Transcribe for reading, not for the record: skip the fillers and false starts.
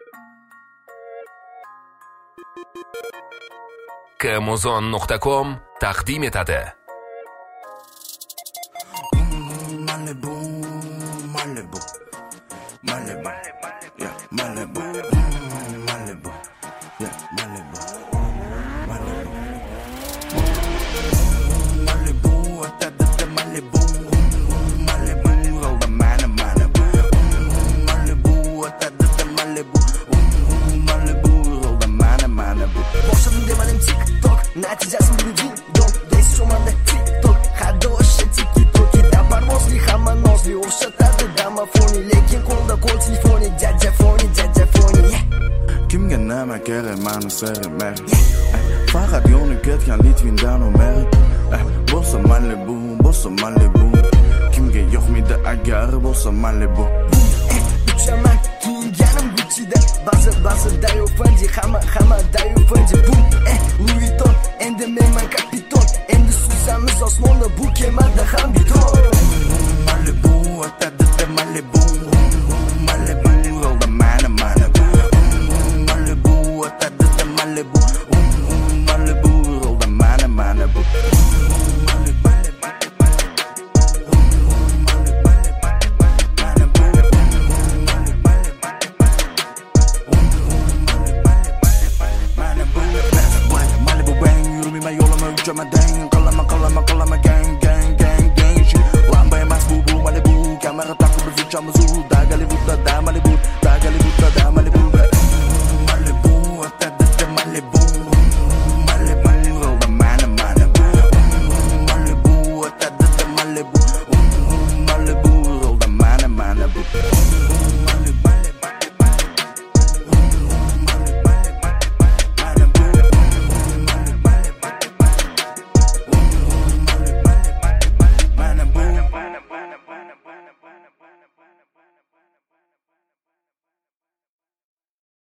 kmuzon.com taqdim etadi. Malibu, Malibu, Malibu, yeah, Malibu, Malibu, yeah, Malibu, Malibu, Malibu, atadda Malibu, Malibu, roll the Malibu, Malibu, atadda Malibu, Malibu, roll the Malibu. Boşladım demadim TikTok, natijasi bugun dong, desomanda TikTok, hadi o'sha TikTok, kitapar mosli hamma nozli, o'xshatadi domofoni, lekin qo'lda qo'l telefoni, jajjafoni, Kimga nima kerak mani serimlar? Faqat yo'ni ketgan Litvindan Umar. Bo'lsa Malibu, bo'lsa Malibu. Kimga yo'qmidi agar bo'lsa Malibu. uchaman kiyinganim Gucci'da, ba'zi dayofanji, hamma dayofanji, bum, Louis Vuitton, endi menman kapiton, endi suzamiz osmonda bu kemada ham beton. Malibu, atadda Malibu, Malibu, roll the Malibu, Malibu, atadda Malibu, Malibu, roll the Malibu. Qalama gang shit. Lamba emas bu Malibu, kamera taqib biz uchamiz u, da Gollivudda, da Malibu, da Gollivudda, da Malibu.